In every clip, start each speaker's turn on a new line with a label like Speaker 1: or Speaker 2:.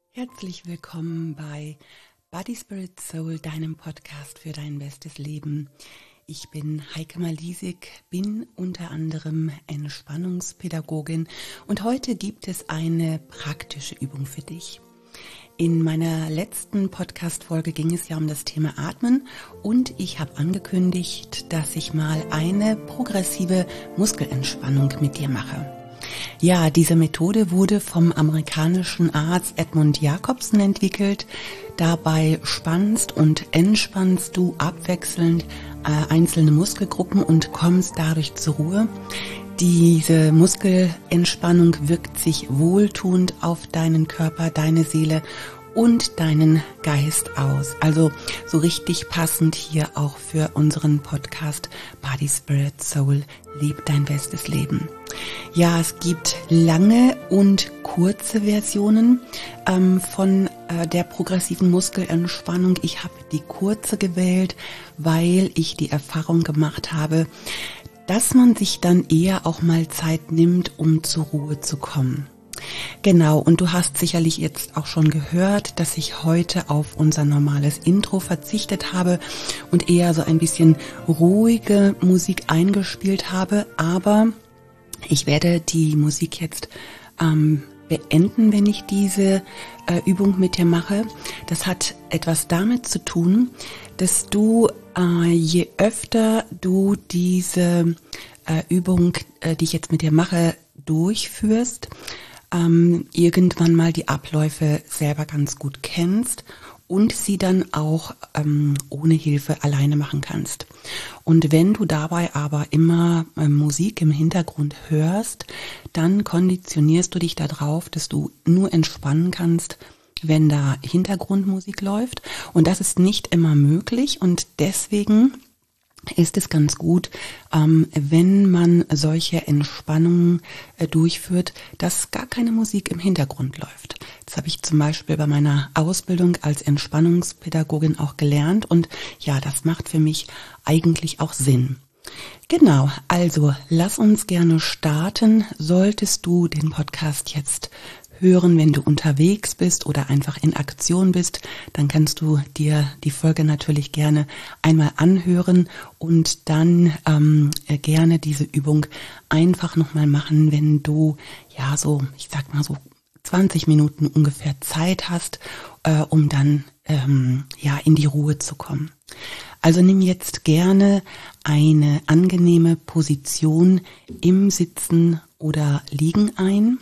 Speaker 1: Herzlich willkommen bei Body, Spirit, Soul, deinem Podcast für dein bestes Leben. Ich bin Heike Malisig, bin unter anderem Entspannungspädagogin und heute gibt es eine praktische Übung für dich. In meiner letzten Podcast-Folge ging es ja um das Thema Atmen und ich habe angekündigt, dass ich mal eine progressive Muskelentspannung mit dir mache. Ja, diese Methode wurde vom amerikanischen Arzt Edmund Jacobson entwickelt. Dabei spannst und entspannst du abwechselnd einzelne Muskelgruppen und kommst dadurch zur Ruhe. Diese Muskelentspannung wirkt sich wohltuend auf deinen Körper, deine Seele und deinen Geist aus. Also so richtig passend hier auch für unseren Podcast Body, Spirit, Soul, leb dein bestes Leben. Ja, es gibt lange und kurze Versionen von der progressiven Muskelentspannung. Ich habe die kurze gewählt, weil ich die Erfahrung gemacht habe, dass man sich dann eher auch mal Zeit nimmt, um zur Ruhe zu kommen. Genau, und du hast sicherlich jetzt auch schon gehört, dass ich heute auf unser normales Intro verzichtet habe und eher so ein bisschen ruhige Musik eingespielt habe, aber ich werde die Musik jetzt beenden, wenn ich diese Übung mit dir mache. Das hat etwas damit zu tun, dass du je öfter du diese Übung, die ich jetzt mit dir mache, durchführst, irgendwann mal die Abläufe selber ganz gut kennst und sie dann auch ohne Hilfe alleine machen kannst. Und wenn du dabei aber immer Musik im Hintergrund hörst, dann konditionierst du dich darauf, dass du nur entspannen kannst, wenn da Hintergrundmusik läuft. Und das ist nicht immer möglich und deswegen ist es ganz gut, wenn man solche Entspannungen durchführt, dass gar keine Musik im Hintergrund läuft. Das habe ich zum Beispiel bei meiner Ausbildung als Entspannungspädagogin auch gelernt und ja, das macht für mich eigentlich auch Sinn. Genau, also lass uns gerne starten. Solltest du den Podcast jetzt hören, wenn du unterwegs bist oder einfach in Aktion bist, dann kannst du dir die Folge natürlich gerne einmal anhören und dann gerne diese Übung einfach nochmal machen, wenn du ja so, ich sag mal so 20 Minuten ungefähr Zeit hast, um dann in die Ruhe zu kommen. Also nimm jetzt gerne eine angenehme Position im Sitzen oder Liegen ein.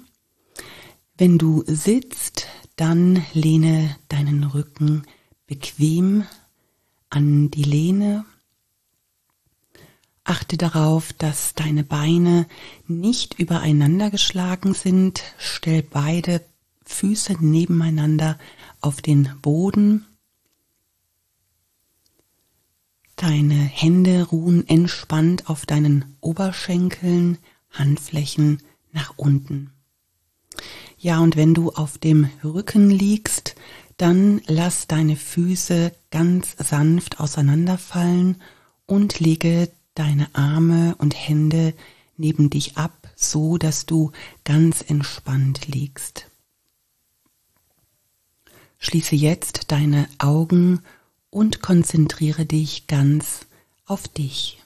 Speaker 1: Wenn du sitzt, dann lehne deinen Rücken bequem an die Lehne. Achte darauf, dass deine Beine nicht übereinander geschlagen sind. Stell beide Füße nebeneinander auf den Boden. Deine Hände ruhen entspannt auf deinen Oberschenkeln, Handflächen nach unten. Ja, und wenn du auf dem Rücken liegst, dann lass deine Füße ganz sanft auseinanderfallen und lege deine Arme und Hände neben dich ab, so dass du ganz entspannt liegst. Schließe jetzt deine Augen und konzentriere dich ganz auf dich.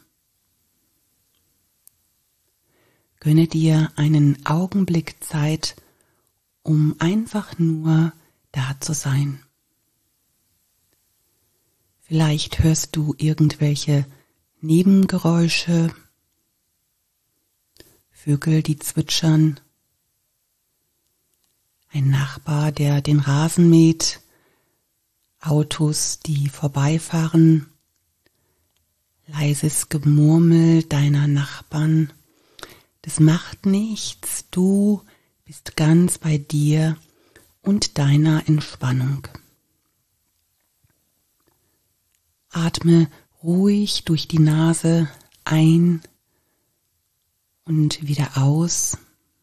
Speaker 1: Gönne dir einen Augenblick Zeit, um einfach nur da zu sein. Vielleicht hörst du irgendwelche Nebengeräusche, Vögel, die zwitschern, ein Nachbar, der den Rasen mäht, Autos, die vorbeifahren, leises Gemurmel deiner Nachbarn. Das macht nichts, du bist ganz bei dir und deiner Entspannung. Atme ruhig durch die Nase ein und wieder aus.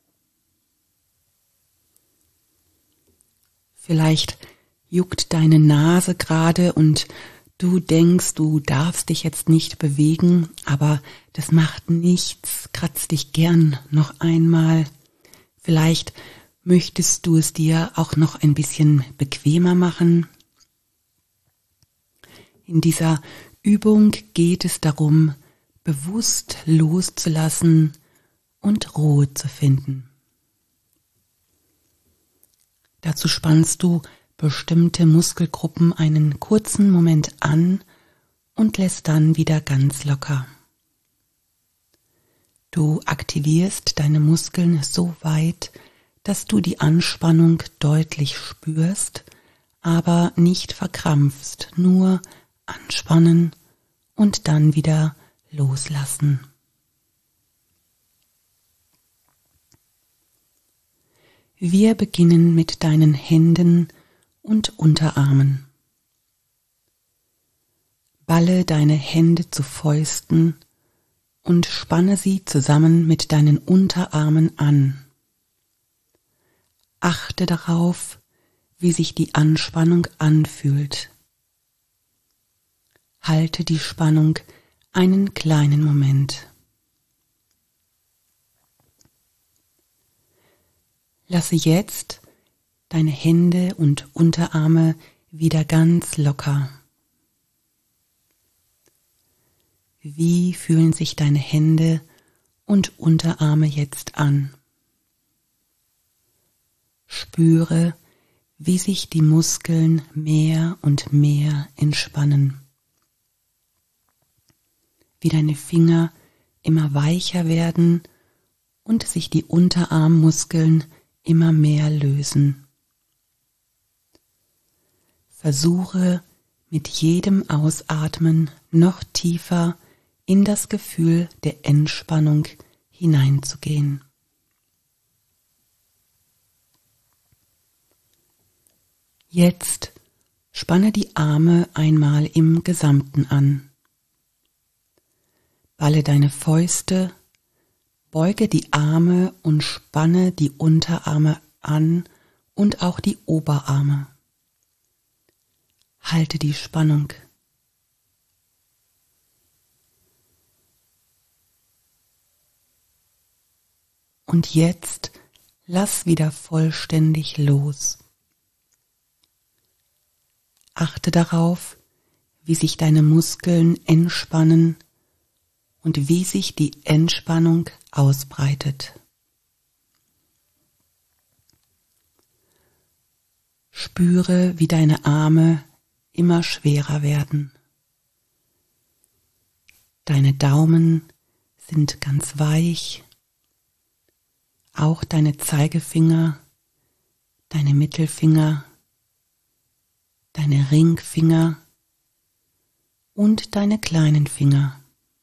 Speaker 1: Vielleicht juckt deine Nase gerade und du denkst, du darfst dich jetzt nicht bewegen, aber das macht nichts. Kratz dich gern noch einmal. Vielleicht Möchtest du es dir auch noch ein bisschen bequemer machen? In dieser Übung geht es darum, bewusst loszulassen und Ruhe zu finden. Dazu spannst du bestimmte Muskelgruppen einen kurzen Moment an und lässt dann wieder ganz locker. Du aktivierst deine Muskeln so weit, dass du die Anspannung deutlich spürst, aber nicht verkrampfst, nur anspannen und dann wieder loslassen. Wir beginnen mit deinen Händen und Unterarmen. Balle deine Hände zu Fäusten und spanne sie zusammen mit deinen Unterarmen an. Achte darauf, wie sich die Anspannung anfühlt. Halte die Spannung einen kleinen Moment. Lasse jetzt deine Hände und Unterarme wieder ganz locker. Wie fühlen sich deine Hände und Unterarme jetzt an? Spüre, wie sich die Muskeln mehr und mehr entspannen. Wie deine Finger immer weicher werden und sich die Unterarmmuskeln immer mehr lösen. Versuche mit jedem Ausatmen noch tiefer in das Gefühl der Entspannung hineinzugehen. Jetzt spanne die Arme einmal im Gesamten an. Balle deine Fäuste, beuge die Arme und spanne die Unterarme an und auch die Oberarme. Halte die Spannung. Und jetzt lass wieder vollständig los. Achte darauf, wie sich deine Muskeln entspannen und wie sich die Entspannung ausbreitet. Spüre, wie deine Arme immer schwerer werden. Deine Daumen sind ganz weich, auch deine Zeigefinger, deine Mittelfinger, deine Ringfinger und deine kleinen Finger.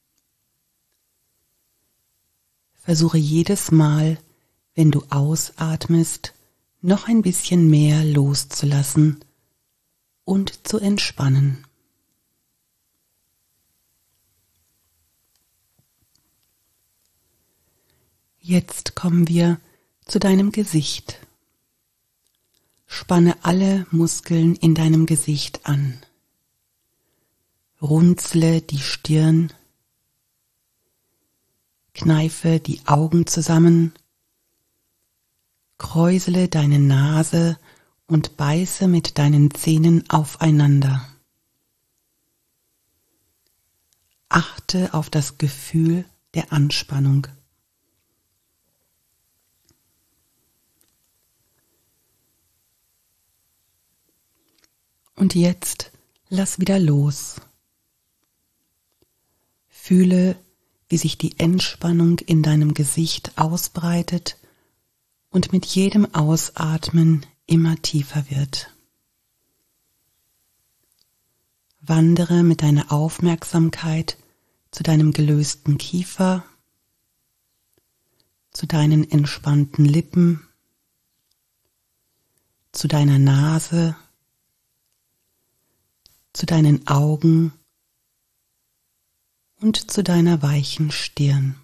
Speaker 1: Versuche jedes Mal, wenn du ausatmest, noch ein bisschen mehr loszulassen und zu entspannen. Jetzt kommen wir zu deinem Gesicht. Spanne alle Muskeln in deinem Gesicht an. Runzle die Stirn, kneife die Augen zusammen, kräusele deine Nase und beiße mit deinen Zähnen aufeinander. Achte auf das Gefühl der Anspannung. Und jetzt lass wieder los. Fühle, wie sich die Entspannung in deinem Gesicht ausbreitet und mit jedem Ausatmen immer tiefer wird. Wandere mit deiner Aufmerksamkeit zu deinem gelösten Kiefer, zu deinen entspannten Lippen, zu deiner Nase, zu deinen Augen und zu deiner weichen Stirn.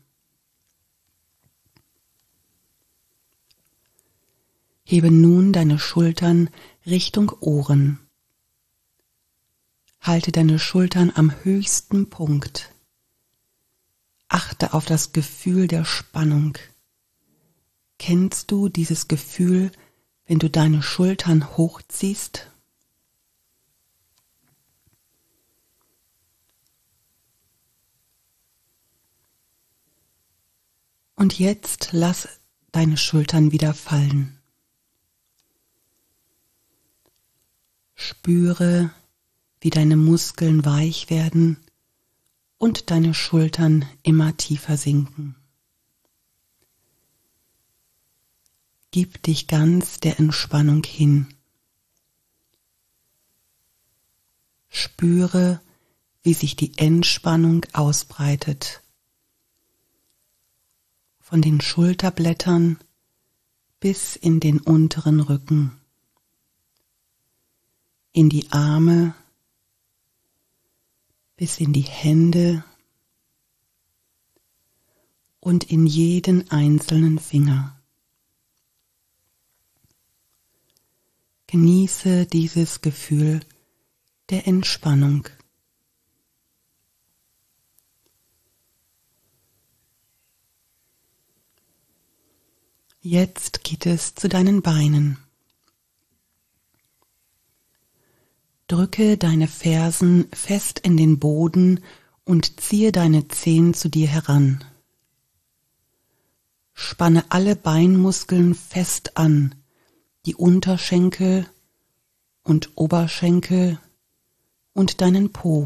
Speaker 1: Hebe nun deine Schultern Richtung Ohren. Halte deine Schultern am höchsten Punkt. Achte auf das Gefühl der Spannung. Kennst du dieses Gefühl, wenn du deine Schultern hochziehst? Und jetzt lass deine Schultern wieder fallen. Spüre, wie deine Muskeln weich werden und deine Schultern immer tiefer sinken. Gib dich ganz der Entspannung hin. Spüre, wie sich die Entspannung ausbreitet. Von den Schulterblättern bis in den unteren Rücken, in die Arme, bis in die Hände und in jeden einzelnen Finger. Genieße dieses Gefühl der Entspannung. Jetzt geht es zu deinen Beinen. Drücke deine Fersen fest in den Boden und ziehe deine Zehen zu dir heran. Spanne alle Beinmuskeln fest an, die Unterschenkel und Oberschenkel und deinen Po.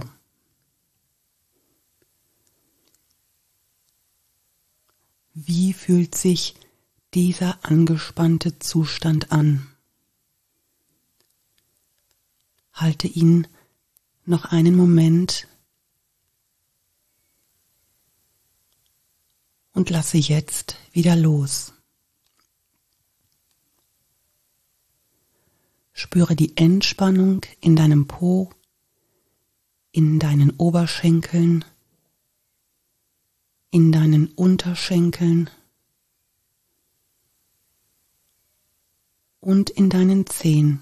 Speaker 1: Wie fühlt sich dieser angespannte Zustand an? Halte ihn noch einen Moment und lasse jetzt wieder los. Spüre die Entspannung in deinem Po, in deinen Oberschenkeln, in deinen Unterschenkeln und in deinen Zehen.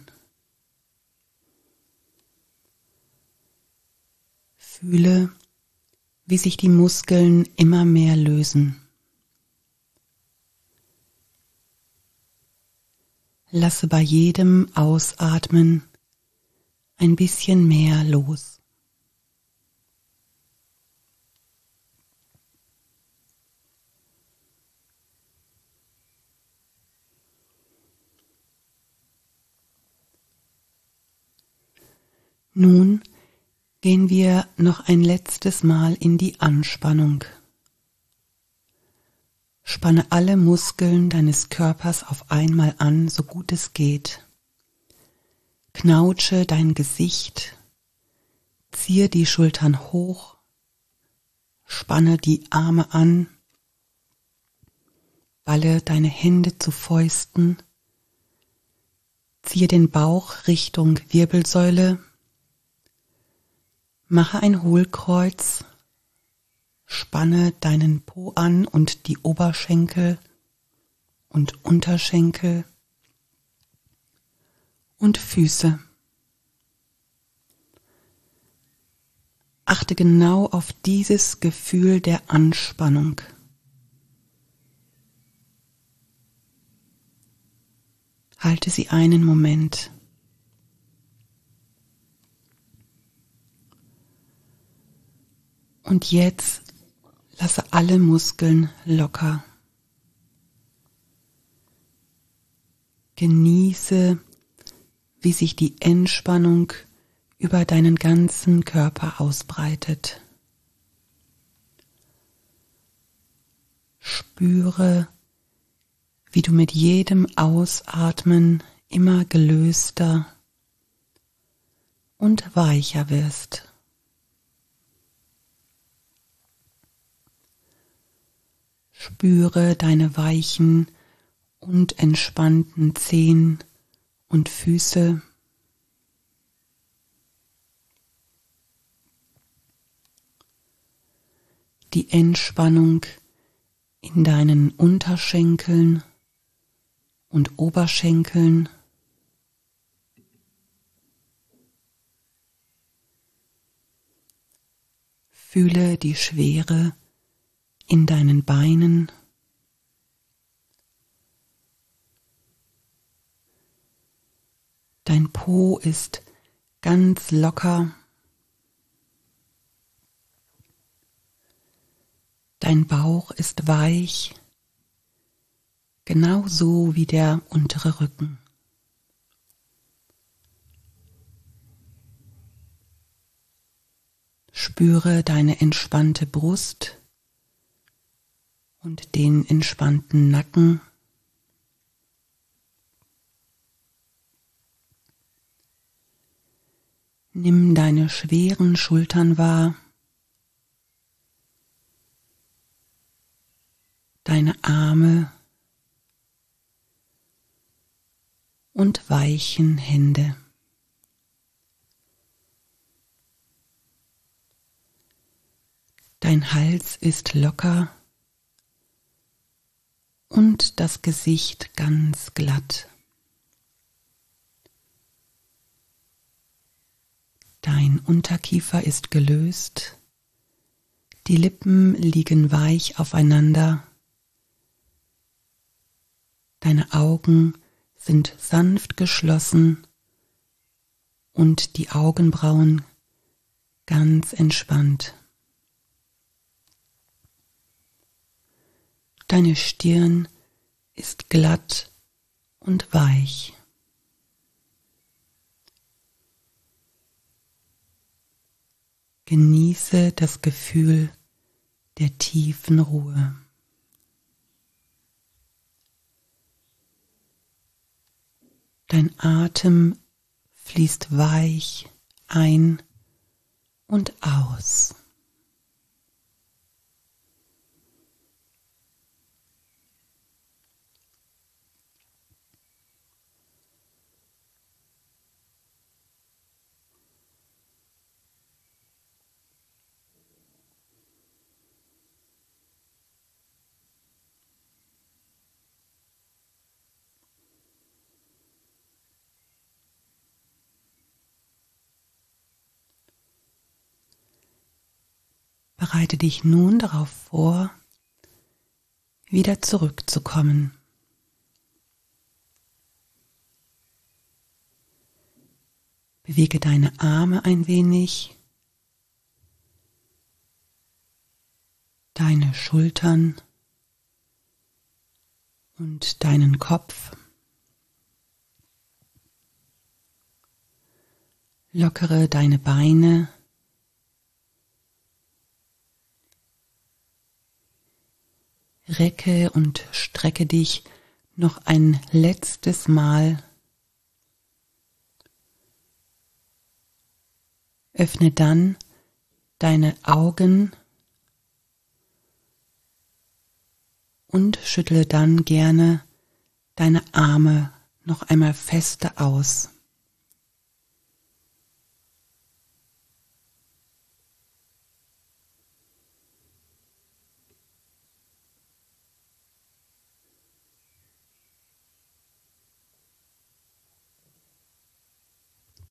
Speaker 1: Fühle, wie sich die Muskeln immer mehr lösen. Lasse bei jedem Ausatmen ein bisschen mehr los. Nun gehen wir noch ein letztes Mal in die Anspannung. Spanne alle Muskeln deines Körpers auf einmal an, so gut es geht. Knautsche dein Gesicht, ziehe die Schultern hoch, spanne die Arme an, balle deine Hände zu Fäusten, ziehe den Bauch Richtung Wirbelsäule, mache ein Hohlkreuz, spanne deinen Po an und die Oberschenkel und Unterschenkel und Füße. Achte genau auf dieses Gefühl der Anspannung. Halte sie einen Moment. Und jetzt lasse alle Muskeln locker. Genieße, wie sich die Entspannung über deinen ganzen Körper ausbreitet. Spüre, wie du mit jedem Ausatmen immer gelöster und weicher wirst. Spüre deine weichen und entspannten Zehen und Füße. Die Entspannung in deinen Unterschenkeln und Oberschenkeln. Fühle die Schwere in deinen Beinen Dein Po ist ganz locker. Dein Bauch ist weich, genauso wie der untere Rücken. Spüre deine entspannte Brust und den entspannten Nacken. Nimm deine schweren Schultern wahr, deine Arme und weichen Hände. Dein Hals ist locker und das Gesicht ganz glatt. Dein Unterkiefer ist gelöst, die Lippen liegen weich aufeinander, deine Augen sind sanft geschlossen und die Augenbrauen ganz entspannt. Deine Stirn ist glatt und weich. Genieße das Gefühl der tiefen Ruhe. Dein Atem fließt weich ein und aus. Bereite dich nun darauf vor, wieder zurückzukommen. Bewege deine Arme ein wenig, deine Schultern und deinen Kopf. Lockere deine Beine. Recke und strecke dich noch ein letztes Mal. Öffne dann deine Augen und schüttle dann gerne deine Arme noch einmal feste aus.